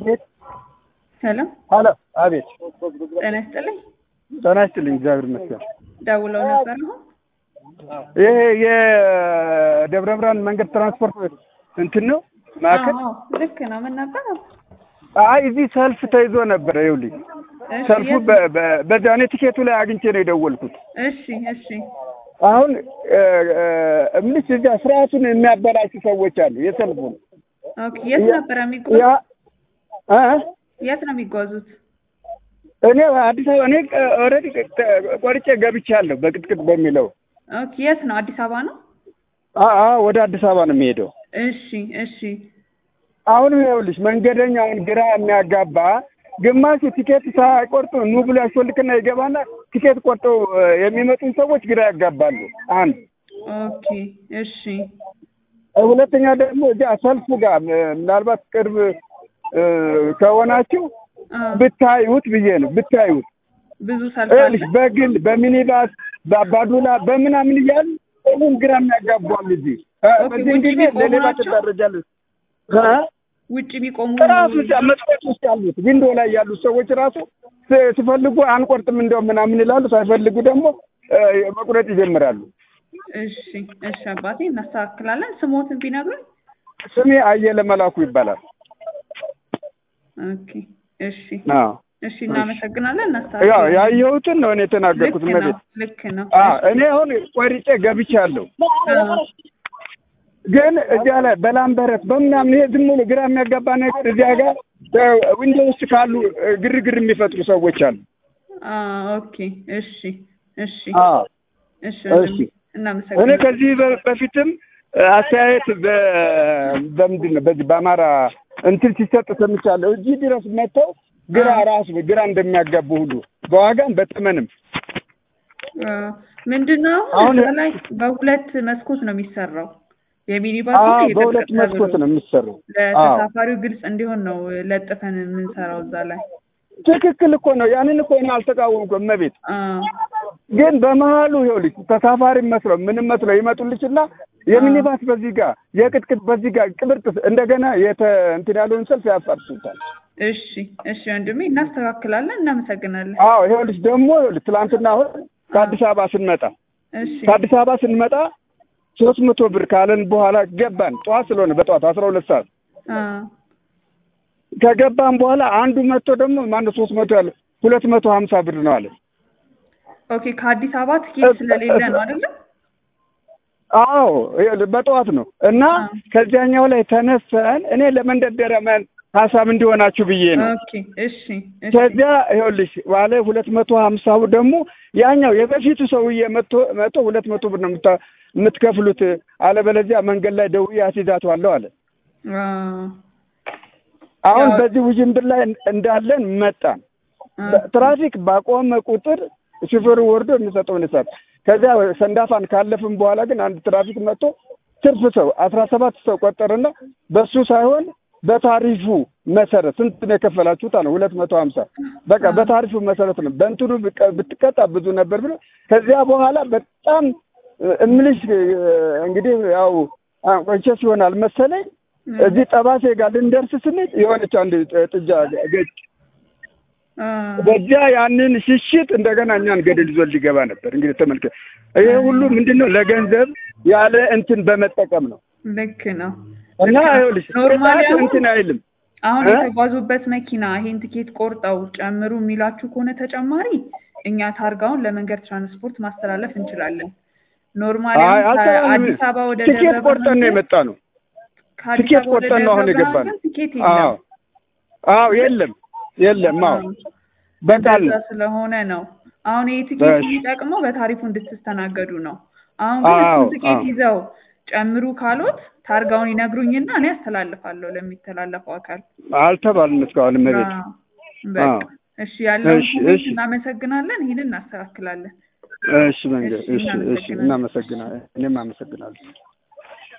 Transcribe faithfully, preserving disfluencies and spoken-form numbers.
አቤት ሰላም ሀሎ አቤት ጤና ይስጥልኝ ጤና ይስጥልኝ እግዚአብሔር ይመስገን ደውለው ነበር ነው ይሄ የደብረ ብርሃን መንገድ ትራንስፖርት እንትን ነው ማከል አዎ ልክ ነው ምን ነበር አይ እዚህ ሰልፍ ተይዞ ነበር ይኸውልኝ ሰልፉ በዛኔ ቲኬቱ ላይ አግኝቼ ነው የደወልኩት እሺ እሺ አሁን እምልሽ እዛ ስርዓቱን የሚያበላሹ ሰዎች አሉ የሰልፉን ኦኬ የት ነበር የሚጓዙት ያ አ የት ነው የሚጓዙት እኔ አዲስ አበባ እኔ ኦሬዲ ቆርጬ ገብቻለሁ በቅጥቅጥ በሚለው ኦኬ የት ነው አዲስ አበባ ነው አ አ ወደ አዲስ አበባ ነው የሚሄደው እሺ እሺ አሁን ይኸውልሽ መንገደኛውን ግራ የሚያጋባ ግማሽ ቲኬት ሳይቆርጡ ኑ ብሎ ያስወልክና ይገባና ቲኬት ቆርጠው የሚመጡ ሰዎች ግራ ያጋባሉ አንድ ኦኬ እሺ ሁለተኛ ደግሞ እዚያ ሰልፉ ጋር ምናልባት ቅርብ ከሆናችሁ ብታዩት ብዬ ነው ብታዩት ብዙ ሰልፍ አለ በግል በሚኒባስ በአባዱላ በምናምን ይያል ሁሉም ግራ የሚያጋባሉ እዚህ በዚህ ጊዜ ለሌላ ተደረጃለሁ እ ውጪ ቢቆሙ ራሱ መስኮት ውስጥ ያሉት ዊንዶ ላይ ያሉት ሰዎች ራሱ ሲፈልጉ አንቆርጥም እንደው ምናምን ይላሉ ሳይፈልጉ ደግሞ መቁረጥ ይጀምራሉ እሺ እሺ አባቴ እናስተካክላለን ስሞትን ቢነግሩኝ ስሜ አየለ መላኩ ይባላል ኦኬ እሺ አዎ እሺ እናመሰግናለን እናስተካክላለን ያው ያየሁትን ነው እኔ ተናገርኩት ማለት ልክ ነው አዎ እኔ አሁን ቆርጬ ገብቻለሁ ግን እዚያ ላይ በላምበረት በምናምን ይሄ ዝም ብሎ ግራ የሚያጋባ ነገር እዚያ ጋር ዊንዶው ውስጥ ካሉ ግርግር የሚፈጥሩ ሰዎች አሉ አዎ ኦኬ እሺ እሺ አዎ እሺ እናመሰግናለን እኔ ከዚህ በፊትም አስተያየት በምንድን ነው በዚህ በአማራ እንትን ሲሰጥ ሰምቻለሁ እዚህ ድረስ መጥተው ግራ ራሱ ግራ እንደሚያጋቡ ሁሉ በዋጋም በተመንም ምንድነው አሁን ላይ በሁለት መስኮት ነው የሚሰራው የሚኒባሱ በሁለት መስኮት ነው የሚሰራው ለተሳፋሪው ግልጽ እንዲሆን ነው ለጥፈን የምንሰራው እዛ ላይ ትክክል እኮ ነው ያንን እኮ ነው አልተቃወምኩም መቤት ግን በመሃሉ ይኸውልሽ ተሳፋሪ መስሎ ምንም መስሎ ይመጡልሽና የሚኒባስ በዚህ ጋር የቅጥቅጥ በዚህ ጋር ቅብርጥ እንደገና የተ እንትን ያለውን ሰልፍ ያፋርሱታል እሺ እሺ ወንድሜ እናስተካክላለን እናመሰግናለን አዎ ይኸውልሽ ደግሞ ይኸውልሽ ትላንትና አሁን ከአዲስ አበባ ስንመጣ እሺ ከአዲስ አበባ ስንመጣ ሶስት መቶ ብር ካለን በኋላ ገባን ጧት ስለሆነ በጧት አስራ ሁለት ሰዓት አ ከገባን በኋላ አንዱ መጥቶ ደግሞ ማን ሶስት መቶ ያለ ሁለት መቶ ሀምሳ ብር ነው አለ ኦኬ ከአዲስ አበባ ትኬት ስለሌለ ነው አይደል አዎ በጧት ነው እና ከዚያኛው ላይ ተነስተን እኔ ለመንደርደሪያ ማን ሐሳብ እንዲሆናችሁ ብዬ ነው ኦኬ እሺ እሺ ከዚያ ይኸውልሽ ባለ ሁለት መቶ ሀምሳ ደግሞ ያኛው የበፊቱ ሰውዬ መጥቶ መጥቶ ሁለት መቶ ብር ነው የምትከፍሉት አለበለዚያ መንገድ ላይ ደውዬ አስይዛችኋለሁ አለ አሁን በዚህ ውጅንብር ላይ እንዳለን መጣን ትራፊክ ባቆመ ቁጥር ሹፌሩ ወርዶ የሚሰጠውን ይሰጥ ከዚያ ሰንዳፋን ካለፍን በኋላ ግን አንድ ትራፊክ መጥቶ ትርፍ ሰው አስራ ሰባት ሰው ቆጠረና በሱ ሳይሆን በታሪፉ መሰረት ስንት ነው የከፈላችሁት አለ ሁለት መቶ ሀምሳ በቃ በታሪፉ መሰረት ነው በእንትኑ ብትቀጣ ብዙ ነበር ብሎ ከዚያ በኋላ በጣም እምልሽ እንግዲህ ያው አንቆንቸስ ይሆናል መሰለኝ እዚህ ጠባሴ ጋር ልንደርስ ስንል የሆነች አንድ ጥጃ ገጭ በዚያ ያንን ሽሽት እንደገና እኛን ገደል ይዞ ሊገባ ነበር እንግዲህ ተመልከት ይሄ ሁሉ ምንድነው ለገንዘብ ያለ እንትን በመጠቀም ነው ልክ ነው እና ይኸውልሽ ኖርማሊ እንትን አይልም አሁን የተጓዙበት መኪና ይሄን ትኬት ቆርጠው ጨምሩ የሚላችሁ ከሆነ ተጨማሪ እኛ ታርጋውን ለመንገድ ትራንስፖርት ማስተላለፍ እንችላለን ኖርማሊ አዲስ አበባ ወደ ትኬት ቆርጠን ነው የመጣ ነው ትኬት ቆርጠን ነው አሁን የገባን አዎ አዎ የለም የለም አዎ በቃል ስለሆነ ነው አሁን ይሄ ትኬት የሚጠቅመው በታሪፉ እንድትስተናገዱ ነው አሁን ግን ትኬት ይዘው ጨምሩ ካሉት ታርጋውን ይነግሩኝና እኔ አስተላልፋለሁ ለሚተላለፈው አካል አልተባልንም እስካሁን መቤት በቃ እሺ ያለው እሺ እናመሰግናለን ይሄንን እናስተካክላለን እሺ መንገድ እሺ እሺ እናመሰግናለን እኔም አመሰግናለሁ